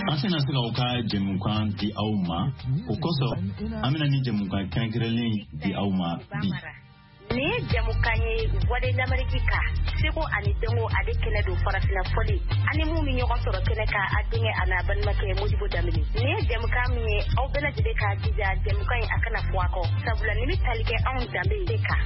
Asena sika oka jemukan di auma okoso amina ni jemukan kankrelin di auma bi ne jamukanye wade namarikika siko ani dengo ade kene do farafina foli ani mu mi nyoko soro kene ka adinge ana ban make mujibu damini ne jamukam ni au bela jide ka jija jamukan akana fuako sabula ni mitalike on dambe ka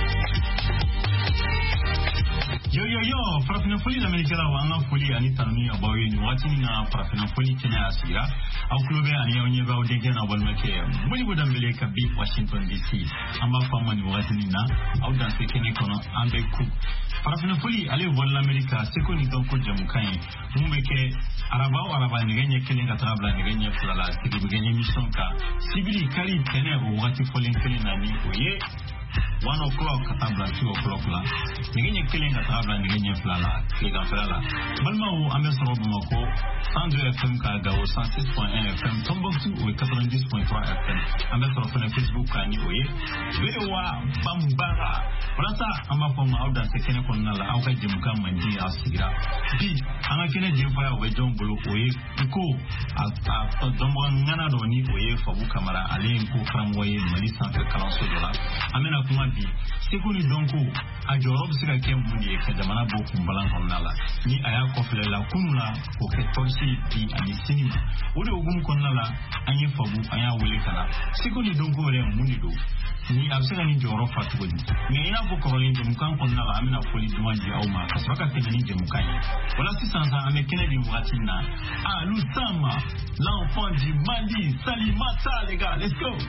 yo farafina foli namarikala wanga foli ani tanmi abawi ni wati na farafina foli kene asira au klobe ani onye ba odege na ban make mujibu dambe ka bi Washington DC amba fama ni wati na au dans ce kene kono ambe ku farafina foli ale wala America seko ni donko jamukan mumbeke araba ni genye kele ngatabla ni genye fulala tibi genye mission ka sibili kali tene o wati foli kele nani oye 1 o'clock katabla 2 o'clock la ni genye kele ngatabla ni genye fulala kega fulala balma o ambe sorobu mako 102 FM ka gawo 106.1 FM Tombouctou o 90.3 FM ambe sorofone Facebook ka ni oye wewa bambara Plata amba foma auda sekene konala auka jemuka mandi asigira bi anga kene jemfa we jongbolo oye ko a dombo ngana do ni oye fabu kamara ale ko kramwoye mali sanke kalanso dola amena kuma bi sekuni donko a jorob sika kembundi e kadamana boku mbalan konala ni aya ko felela kunula ko ke torsi bi ani sinima ode ogum konala anye fabu aya wele kana sekuni donko re mundi do ni absega ni joro fatugodi mais ina ko korolin de mukan konna la amina foli dumanji awma kasaka tegani de mukan wala si sansa ame kenedi watina lusama l'enfant du Mali Salimata les gars let's go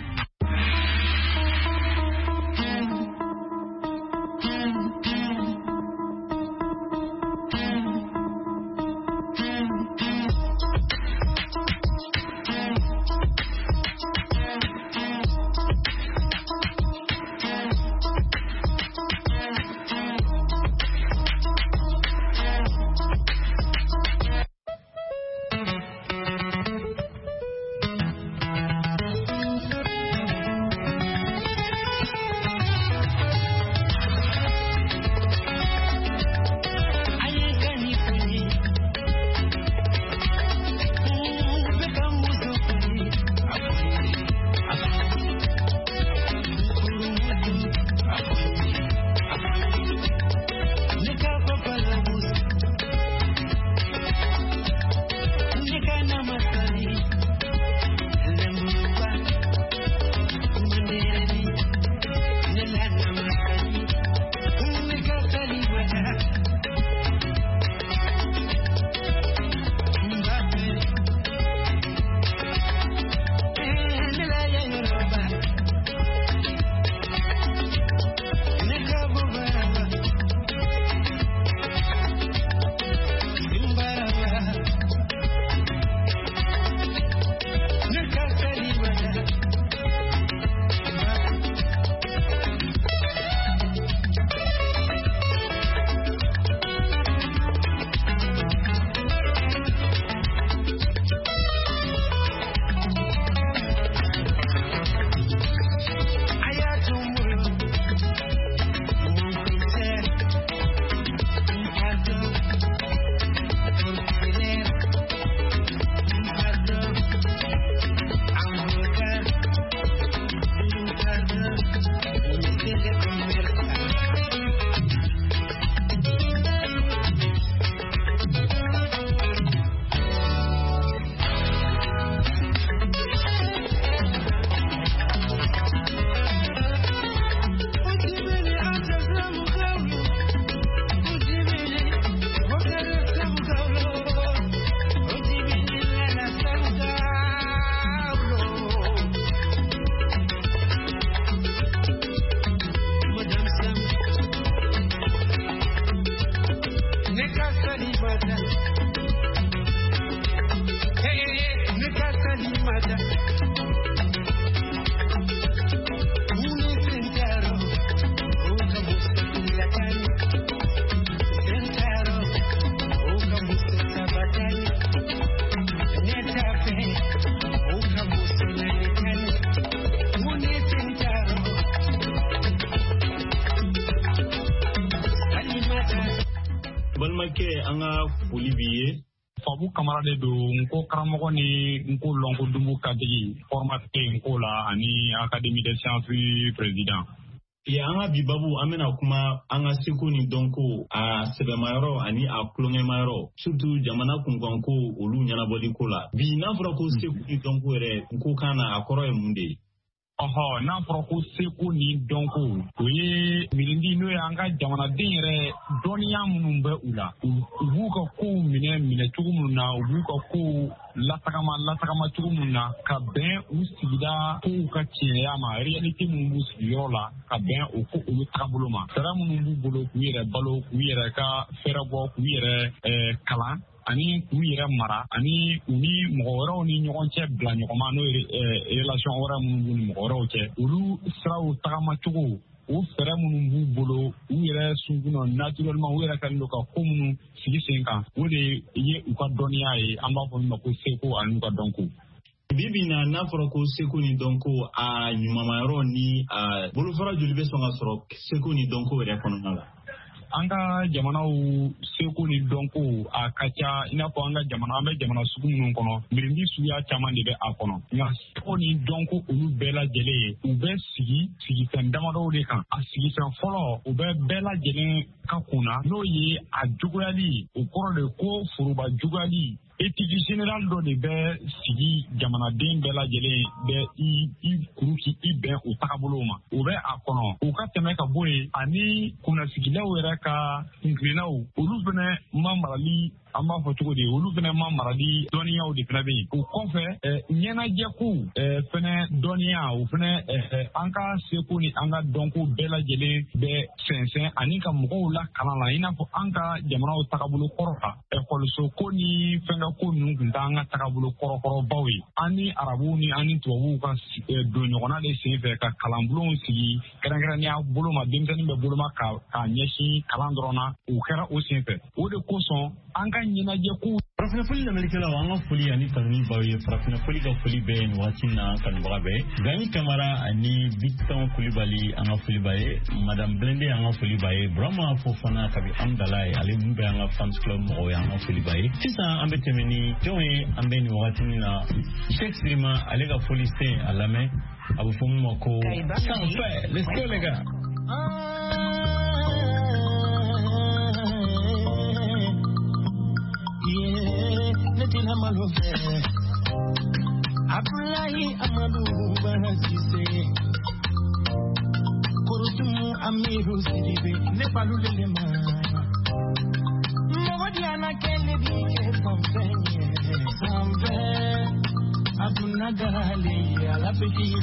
Fabu Kamara de do nko karamɔgɔ ni nko lonko dumbu kadigi formaté nko la ani Académie des sciences président. Ya anga bibabu amena kuma anga seko ni donko a sebemayoro ani a klongemayoro surtout jamana kunganko olu nyana bodi kola bi na fura ko seko ni donko re nko kana akoro e munde. N'a fɔra ko seko ni dɔnko o ye mirindi n'o ye an ka jamanaden yɛrɛ dɔnniya minnu bɛ u la u b'u ka kow minɛ cogo minnu na u b'u ka kow latagama cogo minnu na ka bɛn u sigida kow ka tiɲɛya ma réalité minnu b'u sigiyɔrɔ la ka bɛn o ko olu tagabolo ma fɛɛrɛ minnu b'u bolo k'u yɛrɛ balo k'u yɛrɛ ka fɛɛrɛ bɔ k'u yɛrɛ kalan ani k'u yɛrɛ mara ani u ni mɔgɔ wɛrɛw ni ɲɔgɔn cɛ bila ɲɔgɔnma n'o ye relation wɛrɛ minnu b'u ni mɔgɔ wɛrɛw cɛ olu siraw tagama cogo o fɛɛrɛ minnu b'u bolo u yɛrɛ sunkunɔ naturellement u yɛrɛ kɛlen don ka ko minnu sigi sen kan o de ye u ka dɔnniya ye an b'a fɔ min ma ko seko ani u ka dɔnko. Bibi na n'a fɔra ko seko ni dɔnko a ɲumanmayɔrɔ ni bolofara joli bɛ sɔn ka sɔrɔ seko ni dɔnko yɛrɛ kɔnɔna la. An ka jamanaw seko ni dɔnko a ka ca i n'a fɔ an bɛ jamana sugu minnu kɔnɔ mirindi suguya caman de bɛ a kɔnɔ nka seko ni dɔnko olu bɛɛ lajɛlen u bɛ sigifɛn damadɔw de kan a sigifɛn fɔlɔ u bɛ bɛɛ lajɛlen ka kunna n'o ye a juguya o kɔrɔ de ko foroba juguyali éthique générale dɔ de bɛ sigi jamanaden bɛɛ lajɛlen bɛ i kuru k'i bɛn o tagabolo ma o bɛ a kɔnɔ o ka tɛmɛ ka bɔ yen ani kunnasigilaw yɛrɛ ka kunkilennaw olu fana ma marali an b'a fɔ cogo di olu fana ma marali dɔnniyaw de fana bɛ yen o kɔfɛ ɲɛnajɛkow fana dɔnniya o fana an ka seko ni an ka dɔnko bɛɛ lajɛlen bɛ sɛnsɛn ani ka mɔgɔw la kalan la i n'a fɔ an ka jamanaw tagabolo kɔrɔ kan ekɔliso ko ni fɛnkɛ ko ninnu tun t'an ka tagabolo kɔrɔkɔrɔbaw ye an ni arabuw ni an ni tubabuw ka don ɲɔgɔnna de sen fɛ ka kalanbulonw sigi kɛrɛnkɛrɛnnenya bolo ma denmisɛnnin bɛ bolo ma ka ɲɛsin kalan dɔrɔn na o kɛra o sen fɛ o de kosɔn an ka ɲɛnajɛkow. Farafinafoli lamɛnnikɛlaw an ka foli ani tanuni baw ye farafinafoli ka foli bɛɛ nin waati na kanubaga bɛɛ Gani Kamara ani Biton Kulibali an ka foli b'a ye Madame Blende an ka foli b'a ye Burama Fofana kabi Amdala ye ale mun bɛ an ka fans club mɔgɔw ye an ka foli b'a ye sisan an bɛ tɛmɛ ni jɔn ye an bɛ nin waati na Cheikh Sirima ale ka foli sen a lamɛn a bɛ fɔ mun ma ko sanfɛ let's go les gars. Netina malove Abdullahi Amadou Bahasise Kurutumu Amiru Sidibe Nepalu Lelema Mwadiana Kele Bike Samfe Abunagali Alapeti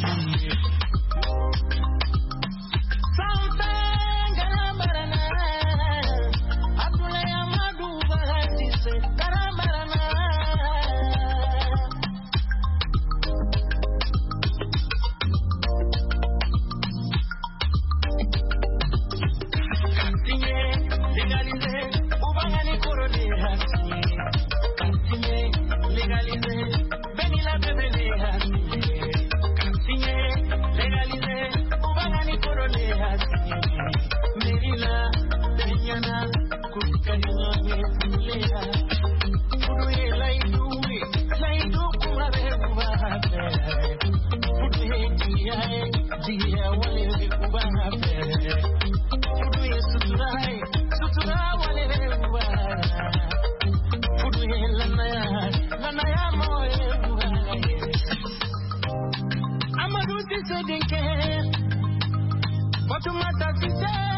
Samfe Garabarana Abdullahi Amadou Bahasise Amadou Tissé Dinké, Fatoumata Cissé.